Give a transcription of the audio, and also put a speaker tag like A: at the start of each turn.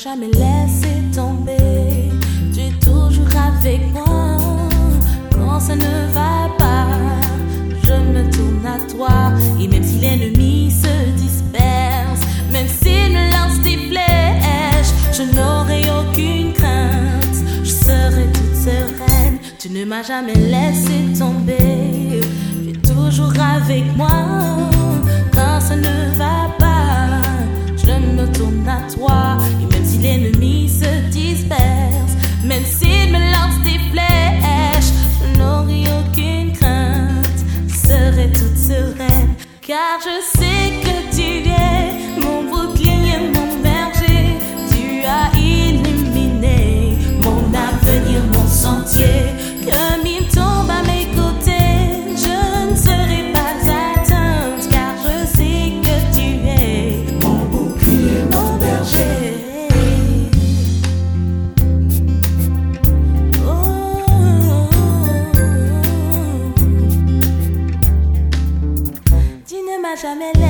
A: jamais laissé tomber. Tu es toujours avec moi. Quand ça ne va pas, je me tourne à toi. Et même si l'ennemi se disperse, même s'il me lance des flèches, je n'aurai aucune crainte. Je serai toute sereine. Tu ne m'as jamais laissé tomber. Tu es toujours avec moi. Quand ça ne va pas, je me tourne à toi. Et même si l'ennemi se disperse, même s'il me lance des flèches, je n'aurai aucune crainte. Je serai toute sereine, car je sais que tu es mon bouclier, mon berger. Tu as illuminé mon avenir, mon sentier. Comme il tombe à mes côtés, je ne serai pas atteinte, car je sais que tu es mon bouclier, mon berger. Tu ne m'as jamais laissé